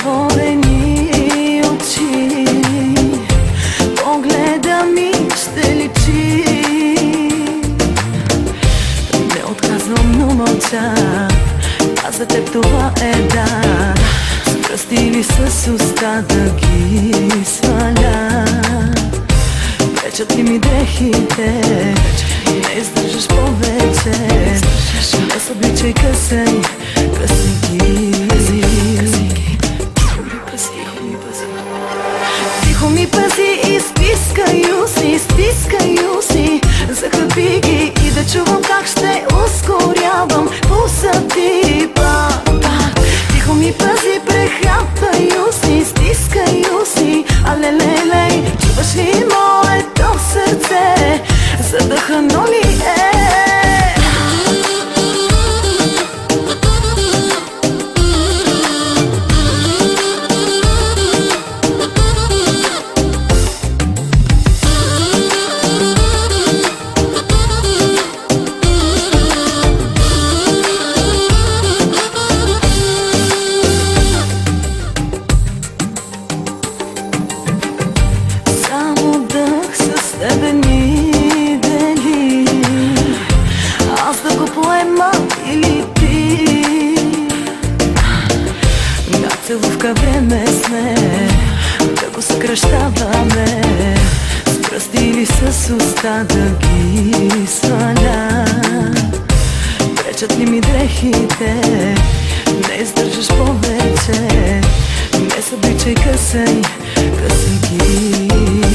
затворени очи, погледа ми ще личи. Не отказвам, но мълча, а за теб това е дар. С пръсти или с уста да ги сваля. Пречат ли ми дрехите, не издържаш повече. Не събличай, късай, късай ги. Тихо ми пази и стискай уси, стискай уси. Захъпи ги и да чувам как ще ускорявам пулса ти пак. Тихо ми пази, прехапай уси, стискай уси. Алелелей, чуваш ли моето сърце? Задъхано ли е? Тебе ни дели, аз да го поема или ти. На целувка време сме да го съкръщаваме, с пръсти или с уста да ги сваля. Пречат ли ми дрехите, не издържаш повече. Не събличай, късай, късай ги.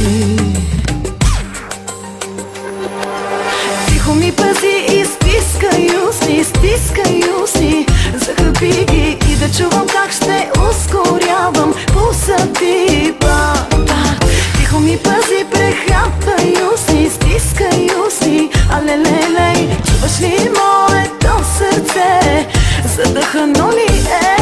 Тихо ми пази и стискай уси, стискай уси. Захъпи ги и да чувам как ще ускорявам пулса ти пак. Тихо ми пази, прехапай уси, стискай уси. Алелелей, чуваш ли моето сърце? Задъхано ли е?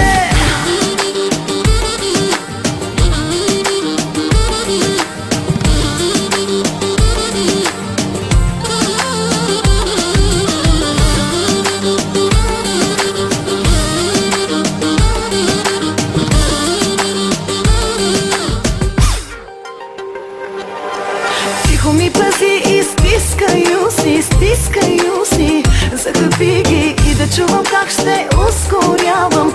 Тихо ми пази и стискай уси, стискай уси. Захъпи ги и да чувам как ще ускорявам